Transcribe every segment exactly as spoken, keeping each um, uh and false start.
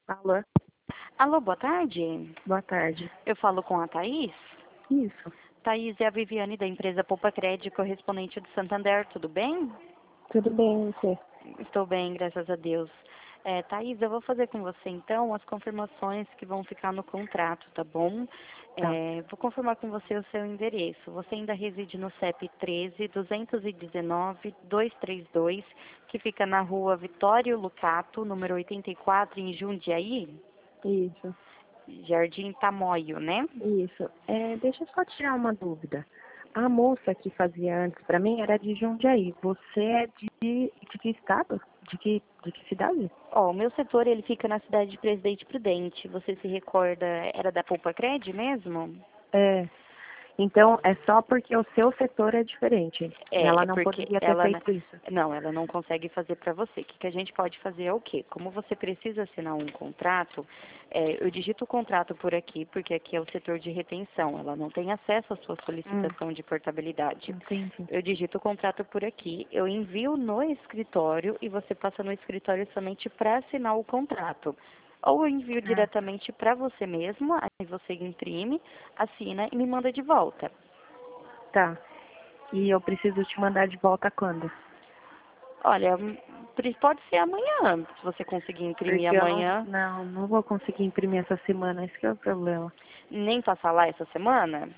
Alô, Alô, boa tarde. boa tarde. Eu falo com a Thaís. Isso, Thaís é a Viviane da empresa Poupa Crédito, correspondente do Santander, tudo bem? tudo bem, e você? Estou bem, graças a Deus. É, Thaís, eu vou fazer com você então as confirmações que vão ficar no contrato, tá bom? Tá. É, vou confirmar com você o seu endereço. Você ainda reside no C E P treze, duzentos e dezenove, duzentos e trinta e dois, que fica na rua Vitório Lucato, número oitenta e quatro, em Jundiaí? Isso, Jardim Tamoio, né? isso. É, deixa eu só tirar uma dúvida. A moça que fazia antes pra mim era de Jundiaí. Você é de, de que estado? De que, de que cidade? Ó, o meu setor, ele fica na cidade de Presidente Prudente. Você se recorda, era da Poupa Cred mesmo? É. Então, é só porque o seu setor é diferente. É, Ela é não porque poderia ter ela, n- feito isso. não, ela não consegue fazer para você. O que, que a gente pode fazer é o quê? Como você precisa assinar um contrato, é, eu digito o contrato por aqui, porque aqui é o setor de retenção. Ela não tem acesso à sua Hum, solicitação de portabilidade. entendi. Eu digito o contrato por aqui, eu envio no escritório e você passa no escritório somente para assinar o contrato. Ou eu envio Ah, diretamente para você mesmo, aí você imprime, assina e me manda de volta. tá. E eu preciso te mandar de volta quando? Olha, pre- pode ser amanhã, se você conseguir imprimir Porque eu não, amanhã. não, não vou conseguir imprimir essa semana, esse que é o problema. Nem passar lá essa semana.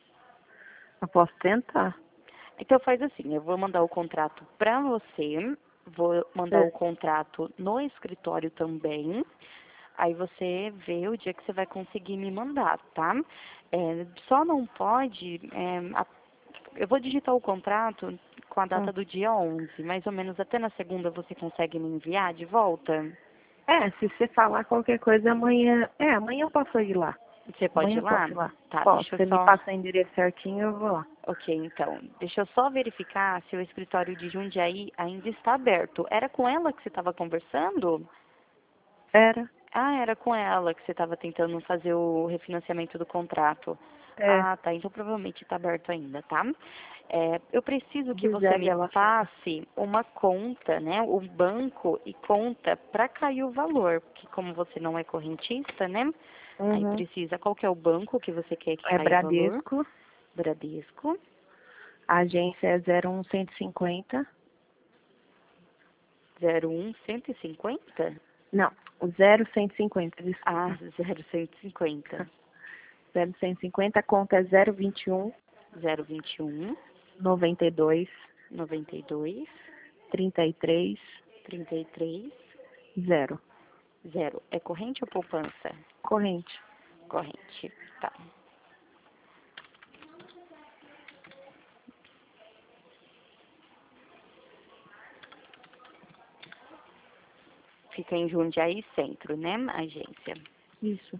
Eu posso tentar. Então faz assim, eu vou mandar o contrato para você, vou mandar o É. contrato no escritório também. Aí você vê o dia que você vai conseguir me mandar, tá? É, só não pode. É, a- eu vou digitar o contrato com a Hum. data do dia onze, mais ou menos até na segunda você consegue me enviar de volta? É, se você falar qualquer coisa amanhã. É, amanhã eu posso ir lá. Você pode Amanhã ir eu lá? posso ir lá. Tá, Posso. deixa eu Você me só. passa o endereço certinho, eu vou lá. Ok, então, deixa eu só verificar se o escritório de Jundiaí ainda está aberto. Era com ela que você estava conversando? Era? Ah, era com ela que você estava tentando fazer o refinanciamento do contrato. É. Ah, tá, então provavelmente está aberto ainda, tá? É, eu preciso que você Gisele, me ela chama. passe uma conta, né? O banco e conta para cair o valor, porque como você não é correntista, né? Aí Uhum. precisa, qual que é o banco que você quer que É caia o valor? Bradesco. Bradesco. A agência é zero um cento e cinquenta. zero um cento e cinquenta. Não, o zero cento e cinquenta, Ah, desculpa. zero cento e cinquenta. Zero cento e cinquenta, a conta é zero vinte e um, zero vinte e um, noventa e dois, noventa e dois, trinta e três, trinta e três, zero. zero. É corrente ou poupança? Corrente. Corrente. Tá. Fica em Jundiaí Centro, né? A agência. Isso.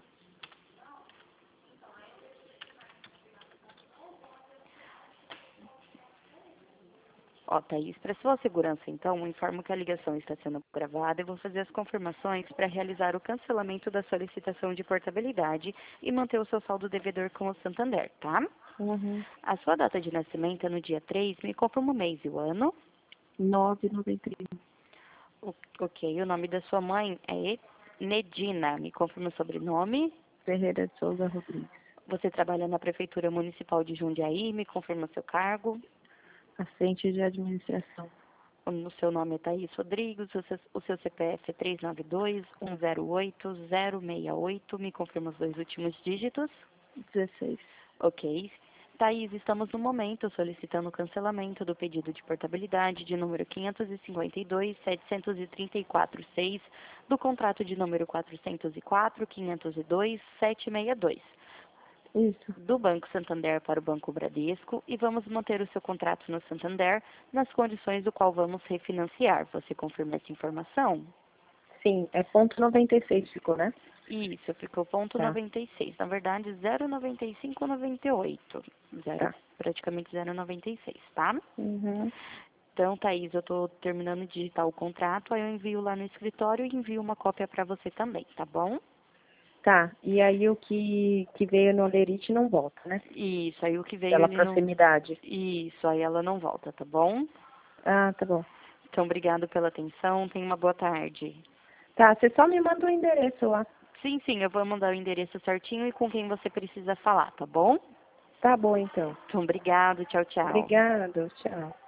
Ó, Thaís, para sua segurança, então, informo que a ligação está sendo gravada e vou fazer as confirmações para realizar o cancelamento da solicitação de portabilidade e manter o seu saldo devedor com o Santander, tá? Uhum. A sua data de nascimento é no dia três, me confirma o mês e o ano. nove e noventa e um. O- ok, o nome da sua mãe é Nedina, me confirma o sobrenome. Ferreira de Souza Rodrigues. Você trabalha na Prefeitura Municipal de Jundiaí, me confirma seu cargo. Assistente de administração. O seu nome é Thaís Rodrigues, o seu, o seu C P F é três nove dois, um zero oito, zero seis oito, me confirma os dois últimos dígitos. dezesseis. Ok. Thaís, estamos no momento solicitando o cancelamento do pedido de portabilidade de número quinhentos e cinquenta e dois, setecentos e trinta e quatro, seis do contrato de número quatrocentos e quatro, quinhentos e dois, setecentos e sessenta e dois Isso. do Banco Santander para o Banco Bradesco e vamos manter o seu contrato no Santander nas condições do qual vamos refinanciar. Você confirma essa informação? Sim, é ponto noventa e seis ficou, né? Isso, ficou ponto Tá, noventa e seis. Na verdade, zero noventa e cinco noventa e oito. Zero, tá. praticamente zero noventa e seis, tá? Uhum. Então, Thaís, eu estou terminando de digitar o contrato, aí eu envio lá no escritório e envio uma cópia para você também, tá bom? Tá, e aí o que, que veio no Olerite não volta, né? Isso, aí o que veio Pela ele não. proximidade. Isso, aí ela não volta, tá bom? Ah, tá bom. Então, obrigado pela atenção, tenha uma boa tarde. Tá, você só me manda o endereço lá. Sim, sim, eu vou mandar o endereço certinho e com quem você precisa falar, tá bom? Tá bom, então. Então, obrigado, tchau, tchau. Obrigada, tchau.